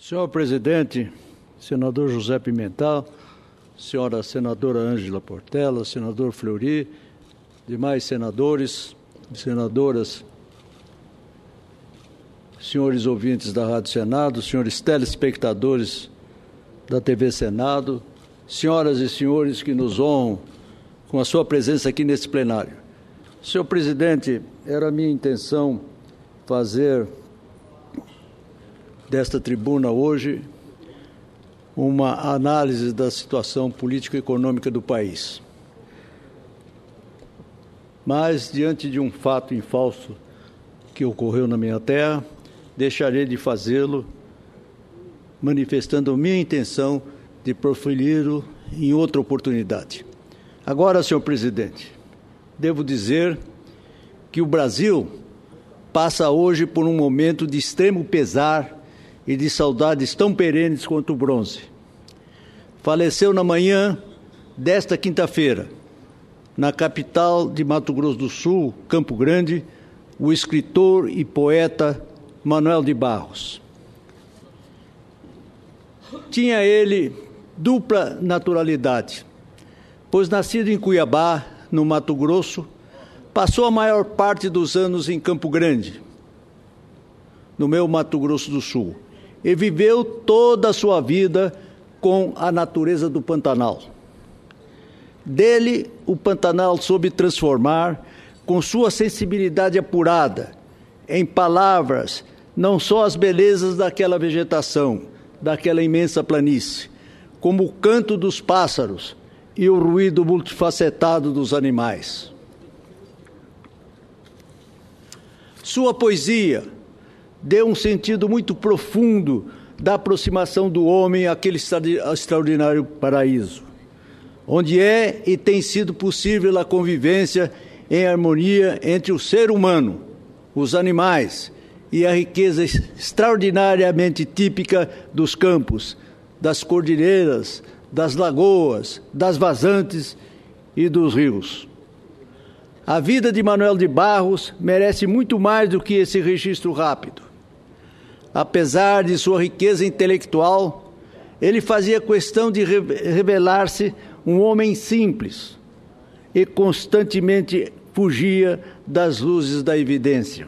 Senhor presidente, senador José Pimentel, senhora senadora Ângela Portela, senador Fleury, demais senadores e senadoras, senhores ouvintes da Rádio Senado, senhores telespectadores da TV Senado, senhoras e senhores que nos honram com a sua presença aqui nesse plenário. Senhor presidente, era minha intenção fazer desta tribuna hoje uma análise da situação política e econômica do país. Mas, diante de um fato infausto que ocorreu na minha terra, deixarei de fazê-lo, manifestando minha intenção de proferi-lo em outra oportunidade. Agora, senhor presidente, devo dizer que o Brasil passa hoje por um momento de extremo pesar e de saudades tão perenes quanto o bronze. Faleceu na manhã desta quinta-feira, na capital de Mato Grosso do Sul, Campo Grande, o escritor e poeta Manuel de Barros. Tinha ele dupla naturalidade, pois nascido em Cuiabá, no Mato Grosso, passou a maior parte dos anos em Campo Grande, no meu Mato Grosso do Sul, e viveu toda a sua vida com a natureza do Pantanal. Dele, o Pantanal soube transformar, com sua sensibilidade apurada, em palavras, não só as belezas daquela vegetação, daquela imensa planície, como o canto dos pássaros e o ruído multifacetado dos animais. Sua poesia deu um sentido muito profundo da aproximação do homem àquele extraordinário paraíso, onde é e tem sido possível a convivência em harmonia entre o ser humano, os animais e a riqueza extraordinariamente típica dos campos, das cordilheiras, das lagoas, das vazantes e dos rios. A vida de Manuel de Barros merece muito mais do que esse registro rápido. Apesar de sua riqueza intelectual, ele fazia questão de revelar-se um homem simples e constantemente fugia das luzes da evidência.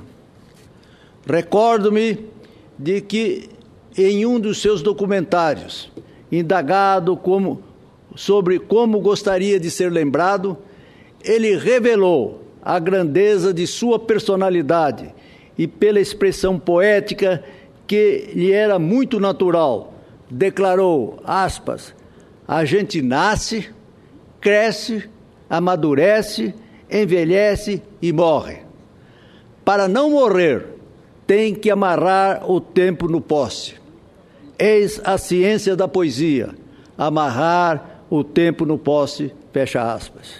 Recordo-me de que, em um dos seus documentários, indagado sobre como gostaria de ser lembrado, ele revelou a grandeza de sua personalidade e, pela expressão poética que lhe era muito natural, declarou, aspas, a gente nasce, cresce, amadurece, envelhece e morre. Para não morrer, tem que amarrar o tempo no poste. Eis a ciência da poesia, amarrar o tempo no poste, fecha aspas.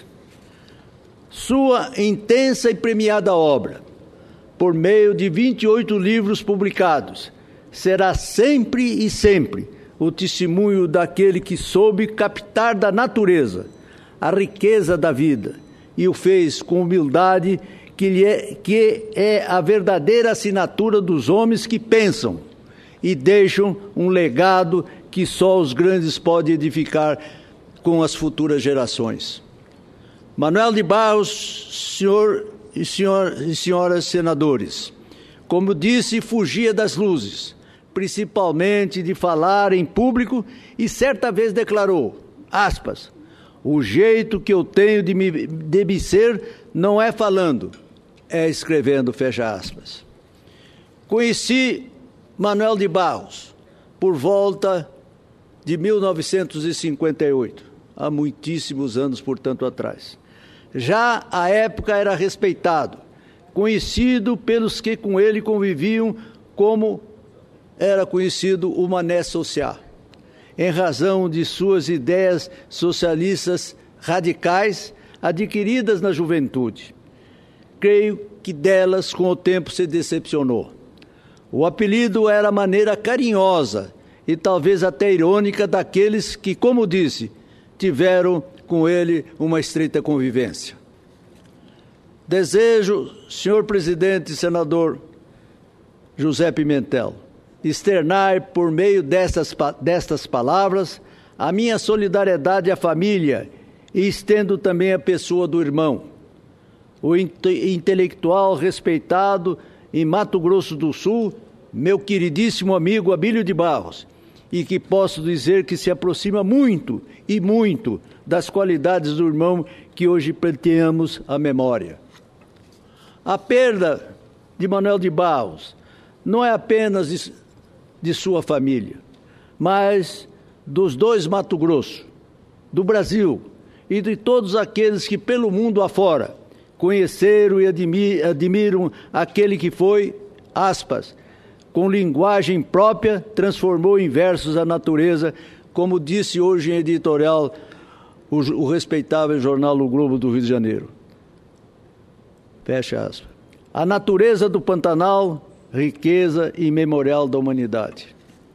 Sua intensa e premiada obra, por meio de 28 livros publicados, será sempre e sempre o testemunho daquele que soube captar da natureza a riqueza da vida e o fez com humildade, que é a verdadeira assinatura dos homens que pensam e deixam um legado que só os grandes podem edificar com as futuras gerações. Manuel de Barros, senhor e senhoras senadores, como disse, fugia das luzes, principalmente de falar em público, e certa vez declarou, aspas, o jeito que eu tenho de me ser não é falando, é escrevendo, fecha aspas. Conheci Manuel de Barros por volta de 1958, há muitíssimos anos, portanto, atrás. Já à época era respeitado, conhecido pelos que com ele conviviam, como era conhecido o Mané Social, em razão de suas ideias socialistas radicais adquiridas na juventude. Creio que delas, com o tempo, se decepcionou. O apelido era a maneira carinhosa e talvez até irônica daqueles que, como disse, tiveram com ele uma estreita convivência. Desejo, senhor presidente e senador José Pimentel, externar por meio destas palavras a minha solidariedade à família e estendo também a pessoa do irmão, o intelectual respeitado em Mato Grosso do Sul, meu queridíssimo amigo Abílio de Barros, e que posso dizer que se aproxima muito e muito das qualidades do irmão que hoje pleiteamos a memória. A perda de Manuel de Barros não é apenas de sua família, mas dos dois Mato Grosso, do Brasil e de todos aqueles que pelo mundo afora conheceram e admiram aquele que foi, aspas, com linguagem própria, transformou em versos a natureza, como disse hoje em editorial o respeitável jornal O Globo do Rio de Janeiro. Fecha aspas. A natureza do Pantanal, riqueza e memorial da humanidade.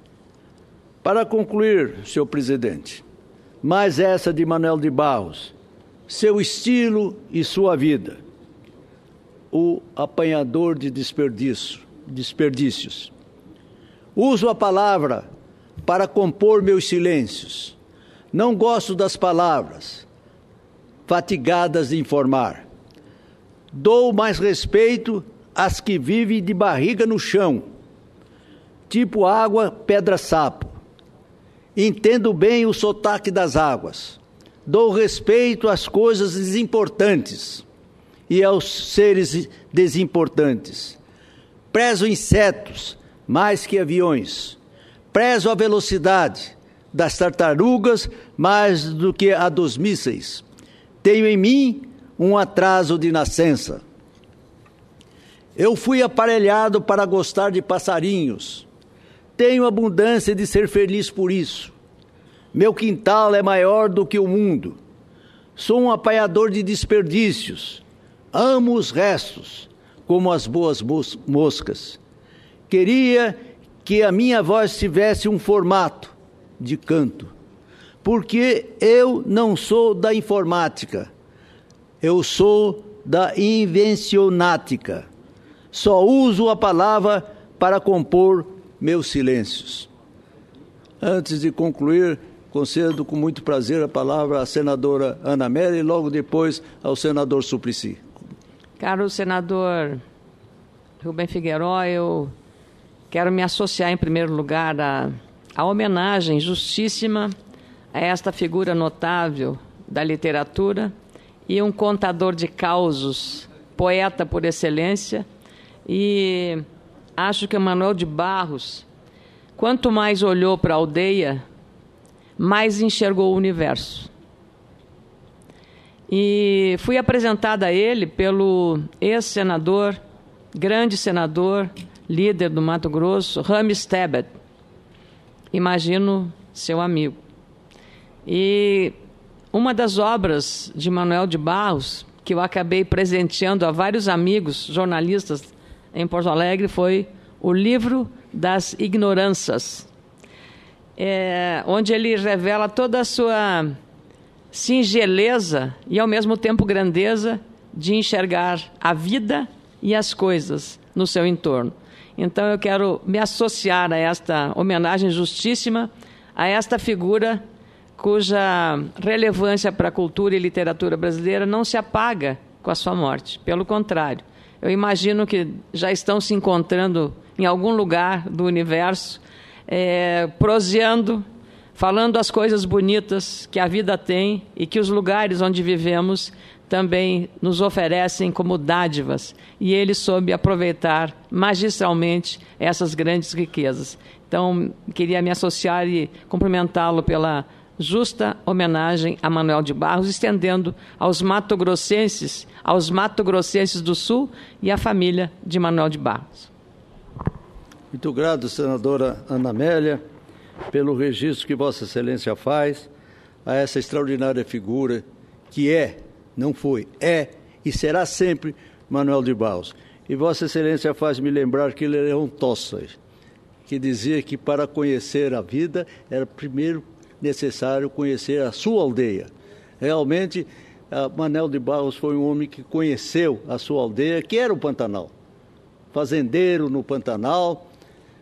Para concluir, senhor presidente, mais essa de Manuel de Barros, seu estilo e sua vida, o apanhador de desperdícios. Uso a palavra para compor meus silêncios. Não gosto das palavras, fatigadas de informar. Dou mais respeito às que vivem de barriga no chão, tipo água, pedra, sapo. Entendo bem o sotaque das águas. Dou respeito às coisas desimportantes e aos seres desimportantes. Prezo insetos mais que aviões. Prezo a velocidade das tartarugas mais do que a dos mísseis. Tenho em mim um atraso de nascença. Eu fui aparelhado para gostar de passarinhos. Tenho abundância de ser feliz por isso. Meu quintal é maior do que o mundo. Sou um apanhador de desperdícios. Amo os restos, como as boas moscas. Queria que a minha voz tivesse um formato de canto, porque eu não sou da informática, eu sou da invencionática. Só uso a palavra para compor meus silêncios. Antes de concluir, concedo com muito prazer a palavra à senadora Ana Amélia e logo depois ao senador Suplicy. Caro senador Rubem Figueiredo, eu quero me associar em primeiro lugar à homenagem justíssima a esta figura notável da literatura e um contador de causos, poeta por excelência, e acho que Manuel de Barros, quanto mais olhou para a aldeia, mais enxergou o universo. E fui apresentada a ele pelo ex-senador, grande senador, líder do Mato Grosso, Rames Tebet. Imagino seu amigo. E uma das obras de Manuel de Barros, que eu acabei presenteando a vários amigos jornalistas em Porto Alegre, foi o Livro das Ignorâncias, onde ele revela toda a sua singeleza e, ao mesmo tempo, grandeza de enxergar a vida e as coisas no seu entorno. Então, eu quero me associar a esta homenagem justíssima a esta figura cuja relevância para a cultura e literatura brasileira não se apaga com a sua morte. Pelo contrário, eu imagino que já estão se encontrando em algum lugar do universo, proseando, falando as coisas bonitas que a vida tem e que os lugares onde vivemos também nos oferecem como dádivas, e ele soube aproveitar magistralmente essas grandes riquezas. Então, queria me associar e cumprimentá-lo pela justa homenagem a Manuel de Barros, estendendo aos mato-grossenses do Sul e à família de Manuel de Barros. Muito grato, senadora Ana Amélia, pelo registro que Vossa Excelência faz a essa extraordinária figura que não foi, e será sempre Manuel de Barros. E Vossa Excelência faz-me lembrar que Leão Tolstói, que dizia que para conhecer a vida era primeiro necessário conhecer a sua aldeia. Realmente, Manuel de Barros foi um homem que conheceu a sua aldeia, que era o Pantanal. Fazendeiro no Pantanal,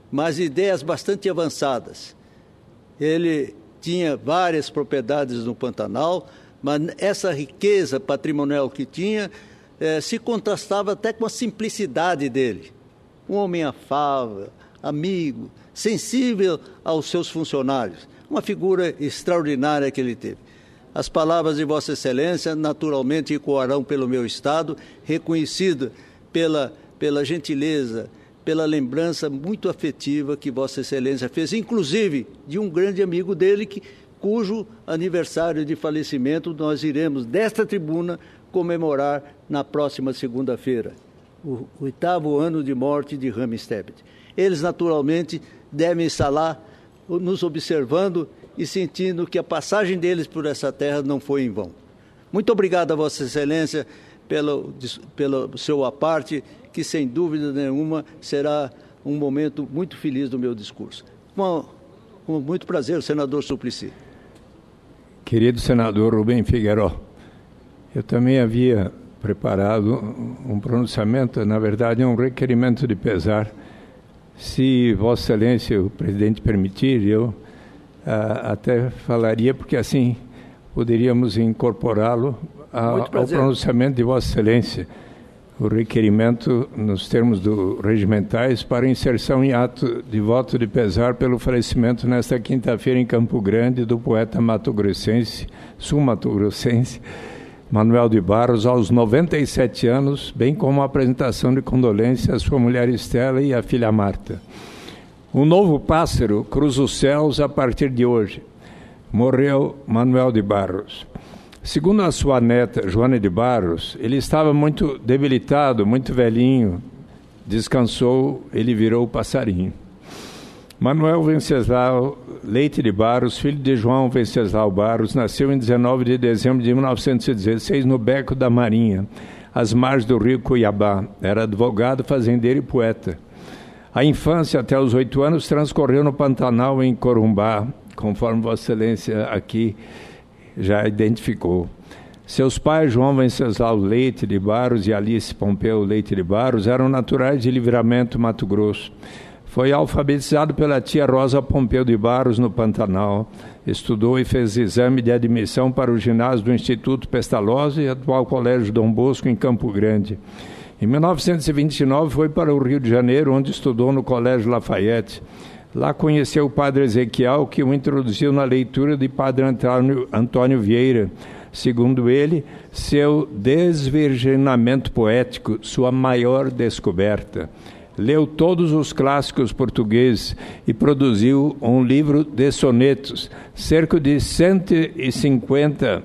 mas ideias bastante avançadas. Ele tinha várias propriedades no Pantanal, mas essa riqueza patrimonial que tinha se contrastava até com a simplicidade dele. Um homem afável, amigo, sensível aos seus funcionários. Uma figura extraordinária que ele teve. As palavras de Vossa Excelência naturalmente ecoarão pelo meu estado, reconhecido pela gentileza, pela lembrança muito afetiva que Vossa Excelência fez, inclusive de um grande amigo dele, cujo aniversário de falecimento nós iremos, desta tribuna, comemorar na próxima segunda-feira, o 8º ano de morte de Rames Tebet. Eles, naturalmente, devem estar lá nos observando e sentindo que a passagem deles por essa terra não foi em vão. Muito obrigado a Vossa Excelência pelo seu aparte, que sem dúvida nenhuma será um momento muito feliz do meu discurso. Com muito prazer, senador Suplicy. Querido senador Rubem Figueiró, eu também havia preparado um pronunciamento, na verdade um requerimento de pesar. Se Vossa Excelência, o presidente, permitir, eu até falaria, porque assim poderíamos incorporá-lo ao pronunciamento de Vossa Excelência, o requerimento nos termos regimentais para inserção em ato de voto de pesar pelo falecimento nesta quinta-feira em Campo Grande do poeta sul-mato-grossense Manuel de Barros, aos 97 anos, bem como a apresentação de condolência à sua mulher Estela e à filha Marta. Um novo pássaro cruza os céus a partir de hoje. Morreu Manuel de Barros. Segundo a sua neta, Joana de Barros, ele estava muito debilitado, muito velhinho. Descansou, ele virou passarinho. Manuel Venceslau Leite de Barros, filho de João Venceslau Barros, nasceu em 19 de dezembro de 1916 no Beco da Marinha, às margens do rio Cuiabá. Era advogado, fazendeiro e poeta. A infância, até os 8 anos, transcorreu no Pantanal, em Corumbá, conforme Vossa Excelência aqui já identificou. Seus pais, João Venceslau Leite de Barros e Alice Pompeu Leite de Barros, eram naturais de Livramento, Mato Grosso. Foi alfabetizado pela tia Rosa Pompeu de Barros no Pantanal. Estudou e fez exame de admissão para o ginásio do Instituto Pestalozzi e atual Colégio Dom Bosco, em Campo Grande. Em 1929 foi para o Rio de Janeiro, onde estudou no Colégio Lafayette. Lá conheceu o padre Ezequiel, que o introduziu na leitura de padre Antônio Vieira. Segundo ele, seu desvirginamento poético, sua maior descoberta. Leu todos os clássicos portugueses e produziu um livro de sonetos, cerca de 150,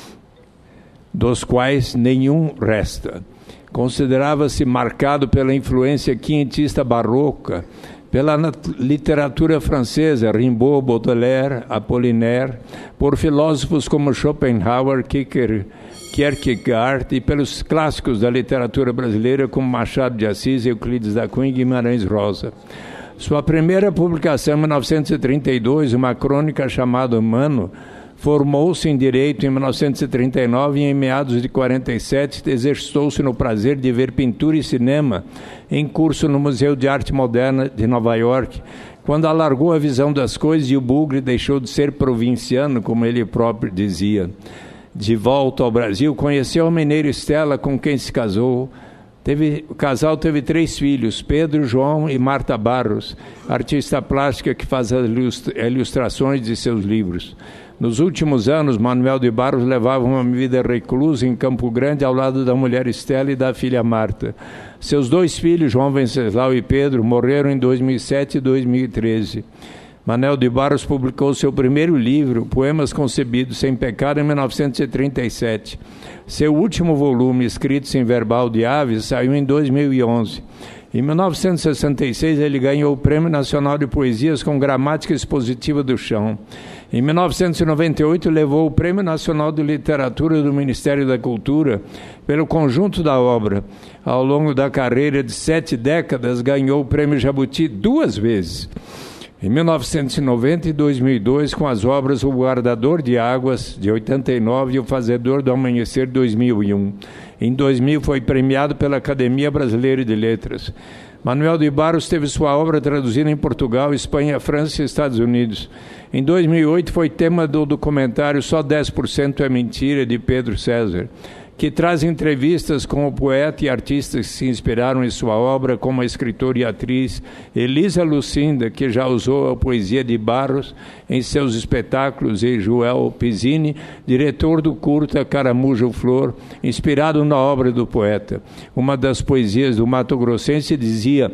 dos quais nenhum resta. Considerava-se marcado pela influência quientista barroca, pela literatura francesa, Rimbaud, Baudelaire, Apollinaire, por filósofos como Schopenhauer, Kierkegaard e pelos clássicos da literatura brasileira como Machado de Assis, Euclides da Cunha e Guimarães Rosa. Sua primeira publicação, em 1932, uma crônica chamada Mano, formou-se em Direito em 1939 e em meados de 47 exercitou-se no prazer de ver pintura e cinema em curso no Museu de Arte Moderna de Nova York, quando alargou a visão das coisas e o bugre deixou de ser provinciano, como ele próprio dizia. De volta ao Brasil, conheceu a mineira Estela, com quem se casou. O casal teve 3 filhos, Pedro, João e Marta Barros, artista plástica que faz as ilustrações de seus livros. Nos últimos anos, Manuel de Barros levava uma vida reclusa em Campo Grande ao lado da mulher Estela e da filha Marta. Seus 2 filhos, João Venceslau e Pedro, morreram em 2007 e 2013. Manuel de Barros publicou seu primeiro livro, Poemas Concebidos Sem Pecado, em 1937. Seu último volume, Escritos em Verbal de Aves, saiu em 2011. Em 1966, ele ganhou o Prêmio Nacional de Poesias com Gramática Expositiva do Chão. Em 1998, levou o Prêmio Nacional de Literatura do Ministério da Cultura pelo conjunto da obra. Ao longo da carreira de 7 décadas, ganhou o Prêmio Jabuti 2 vezes. Em 1990 e 2002, com as obras O Guardador de Águas, de 89, e O Fazedor do Amanhecer, de 2001. Em 2000, foi premiado pela Academia Brasileira de Letras. Manuel de Barros teve sua obra traduzida em Portugal, Espanha, França e Estados Unidos. Em 2008 foi tema do documentário Só 10% é Mentira, de Pedro César, que traz entrevistas com o poeta e artistas que se inspiraram em sua obra, como a escritora e atriz Elisa Lucinda, que já usou a poesia de Barros em seus espetáculos, e Joel Pizzini, diretor do curta Caramujo Flor, inspirado na obra do poeta. Uma das poesias do Mato Grossense dizia: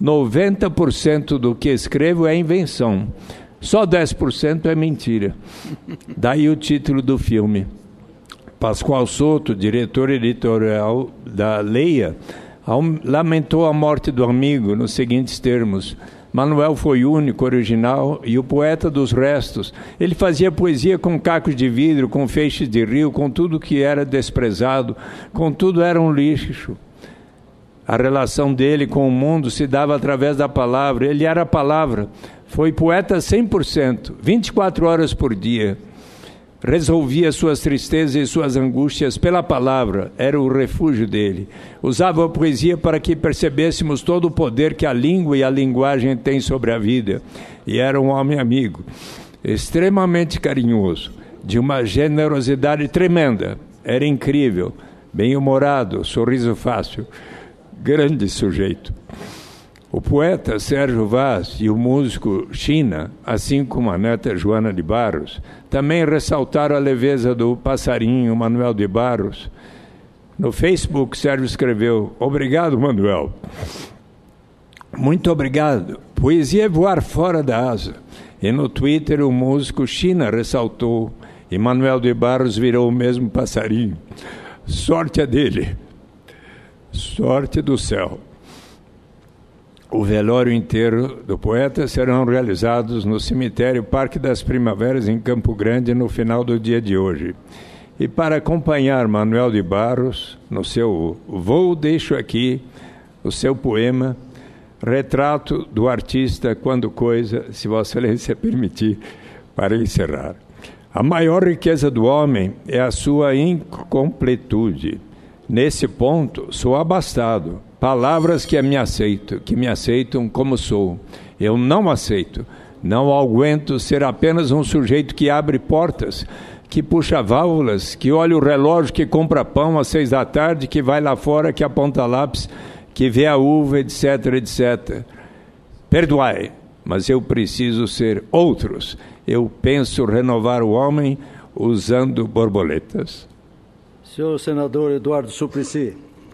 90% do que escrevo é invenção, só 10% é mentira. Daí o título do filme. Pascoal Souto, diretor editorial da Leia, lamentou a morte do amigo nos seguintes termos: Manuel foi único, original e o poeta dos restos. Ele fazia poesia com cacos de vidro, com feixes de rio, com tudo que era desprezado, com tudo era um lixo. A relação dele com o mundo se dava através da palavra. Ele era a palavra. Foi poeta 100%, 24 horas por dia. Resolvia suas tristezas e suas angústias pela palavra, era o refúgio dele. Usava a poesia para que percebêssemos todo o poder que a língua e a linguagem têm sobre a vida. E era um homem amigo, extremamente carinhoso, de uma generosidade tremenda. Era incrível, bem-humorado, sorriso fácil, grande sujeito. O poeta Sérgio Vaz e o músico China, assim como a neta Joana de Barros, também ressaltaram a leveza do passarinho Manuel de Barros. No Facebook, Sérgio escreveu: obrigado, Manuel. Muito obrigado. Poesia é voar fora da asa. E no Twitter, o músico China ressaltou: e Manuel de Barros virou o mesmo passarinho. Sorte a dele. Sorte do céu. O velório inteiro do poeta serão realizados no cemitério Parque das Primaveras, em Campo Grande, no final do dia de hoje. E para acompanhar Manuel de Barros, no seu voo, deixo aqui o seu poema, Retrato do Artista Quando Coisa, se Vossa Excelência permitir, para encerrar. A maior riqueza do homem é a sua incompletude. Nesse ponto, sou abastado. Palavras que me aceitam como sou. Eu não aceito, não aguento ser apenas um sujeito que abre portas, que puxa válvulas, que olha o relógio, que compra pão às 6 da tarde, que vai lá fora, que aponta lápis, que vê a uva, etc, etc. Perdoai, mas eu preciso ser outros. Eu penso renovar o homem usando borboletas. Senhor senador Eduardo Suplicy,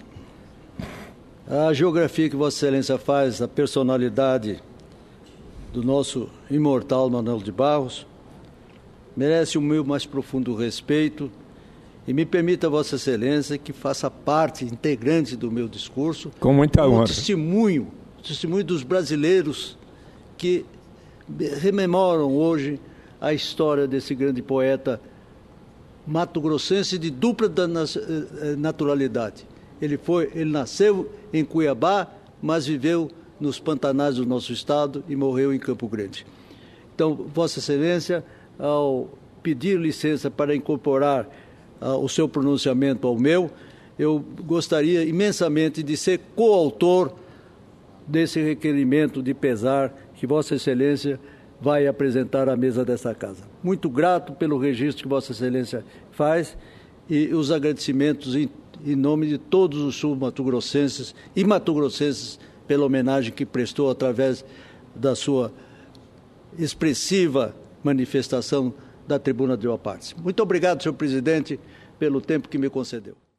a geografia que Vossa Excelência faz, a personalidade do nosso imortal Manuel de Barros, merece o meu mais profundo respeito e me permita, Vossa Excelência, que faça parte integrante do meu discurso. Com muita honra. Testemunho dos brasileiros que rememoram hoje a história desse grande poeta mato-grossense de dupla naturalidade. Ele nasceu em Cuiabá, mas viveu nos Pantanais do nosso estado e morreu em Campo Grande. Então, Vossa Excelência, ao pedir licença para incorporar o seu pronunciamento ao meu, eu gostaria imensamente de ser coautor desse requerimento de pesar que Vossa Excelência vai apresentar à mesa dessa casa. Muito grato pelo registro que Vossa Excelência faz e os agradecimentos em nome de todos os sul-mato-grossenses e mato-grossenses pela homenagem que prestou através da sua expressiva manifestação da tribuna de Opartes. Muito obrigado, senhor presidente, pelo tempo que me concedeu.